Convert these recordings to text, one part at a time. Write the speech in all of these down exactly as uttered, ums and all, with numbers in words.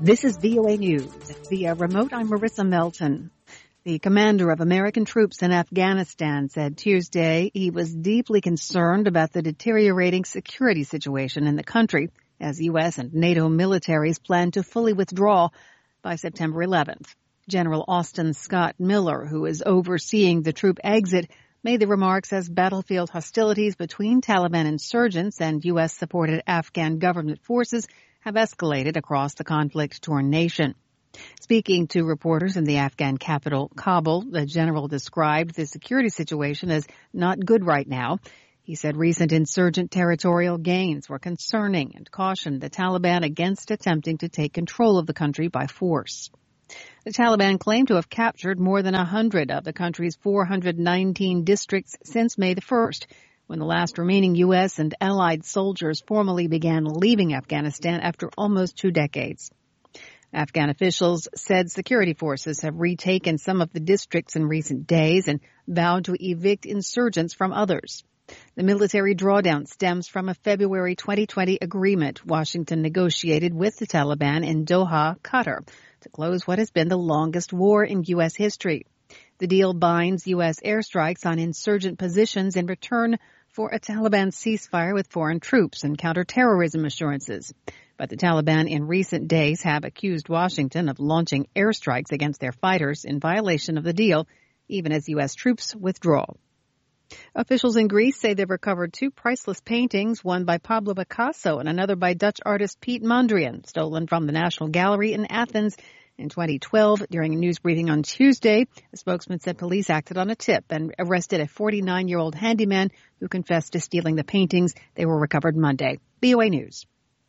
This is V O A News. Via remote, I'm Marissa Melton. The commander of American troops in Afghanistan said Tuesday he was deeply concerned about the deteriorating security situation in the country as U S and NATO militaries plan to fully withdraw by September eleventh. General Austin Scott Miller, who is overseeing the troop exit, made the remarks as battlefield hostilities between Taliban insurgents and U S-supported Afghan government forces have escalated across the conflict-torn nation. Speaking to reporters in the Afghan capital, Kabul, the general described the security situation as not good right now. He said recent insurgent territorial gains were concerning and cautioned the Taliban against attempting to take control of the country by force. The Taliban claimed to have captured more than one hundred of the country's four hundred nineteen districts since May the first, when the last remaining U S and allied soldiers formally began leaving Afghanistan after almost two decades. Afghan officials said security forces have retaken some of the districts in recent days and vowed to evict insurgents from others. The military drawdown stems from a February twenty twenty agreement Washington negotiated with the Taliban in Doha, Qatar, to close what has been the longest war in U S history. The deal binds U S airstrikes on insurgent positions in return for a Taliban ceasefire with foreign troops and counterterrorism assurances. But the Taliban in recent days have accused Washington of launching airstrikes against their fighters in violation of the deal, even as U S troops withdraw. Officials in Greece say they've recovered two priceless paintings, one by Pablo Picasso and another by Dutch artist Piet Mondrian, stolen from the National Gallery in Athens in twenty twelve. During a news briefing on Tuesday, a spokesman said police acted on a tip and arrested a forty-nine-year-old handyman who confessed to stealing the paintings. They were recovered Monday. V O A News.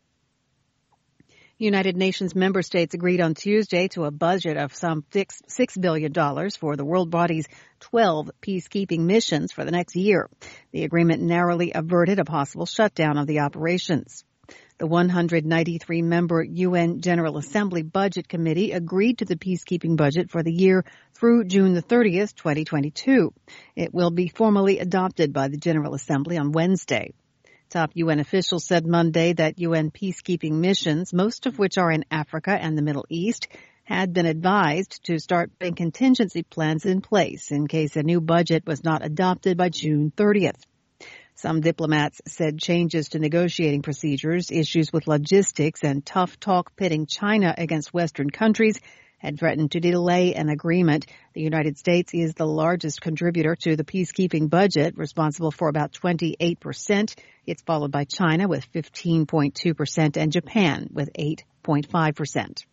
United Nations member states agreed on Tuesday to a budget of some six billion dollars for the world body's twelve peacekeeping missions for the next year. The agreement narrowly averted a possible shutdown of the operations. The one hundred ninety-three member U N General Assembly Budget Committee agreed to the peacekeeping budget for the year through June the thirtieth, twenty twenty-two. It will be formally adopted by the General Assembly on Wednesday. Top U N officials said Monday that U N peacekeeping missions, most of which are in Africa and the Middle East, had been advised to start putting contingency plans in place in case a new budget was not adopted by June thirtieth. Some diplomats said changes to negotiating procedures, issues with logistics, and tough talk pitting China against Western countries had threatened to delay an agreement. The United States is the largest contributor to the peacekeeping budget, responsible for about twenty-eight percent. It's followed by China with fifteen point two percent and Japan with eight point five percent.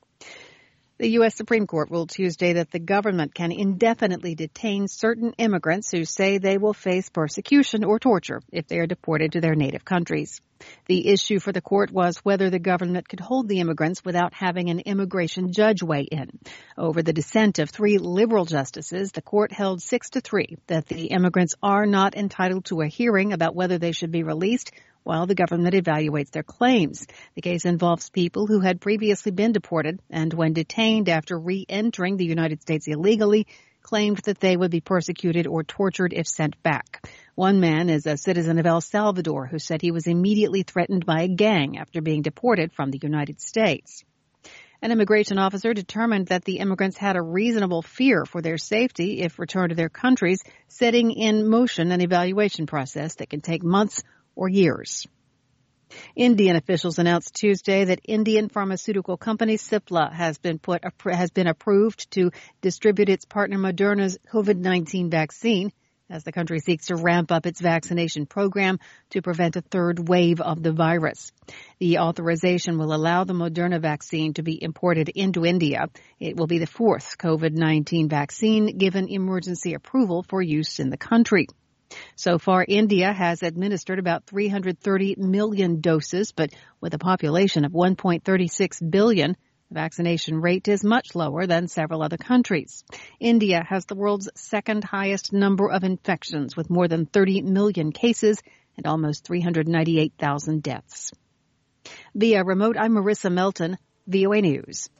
The U S Supreme Court ruled Tuesday that the government can indefinitely detain certain immigrants who say they will face persecution or torture if they are deported to their native countries. The issue for the court was whether the government could hold the immigrants without having an immigration judge weigh in. Over the dissent of three liberal justices, the court held six to three that the immigrants are not entitled to a hearing about whether they should be released while the government evaluates their claims. The case involves people who had previously been deported and, when detained after re-entering the United States illegally, claimed that they would be persecuted or tortured if sent back. One man is a citizen of El Salvador who said he was immediately threatened by a gang after being deported from the United States. An immigration officer determined that the immigrants had a reasonable fear for their safety if returned to their countries, setting in motion an evaluation process that can take months or years. Indian officials announced Tuesday that Indian pharmaceutical company Cipla has been put has been approved to distribute its partner Moderna's COVID nineteen vaccine as the country seeks to ramp up its vaccination program to prevent a third wave of the virus. The authorization will allow the Moderna vaccine to be imported into India. It will be the fourth COVID nineteen vaccine given emergency approval for use in the country. So far, India has administered about three hundred thirty million doses, but with a population of one point three six billion, the vaccination rate is much lower than several other countries. India has the world's second highest number of infections, with more than thirty million cases and almost three hundred ninety-eight thousand deaths. Via remote, I'm Marissa Melton, V O A News.